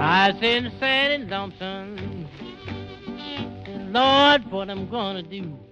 I said sad and lonesome, Lord, what I'm gonna do?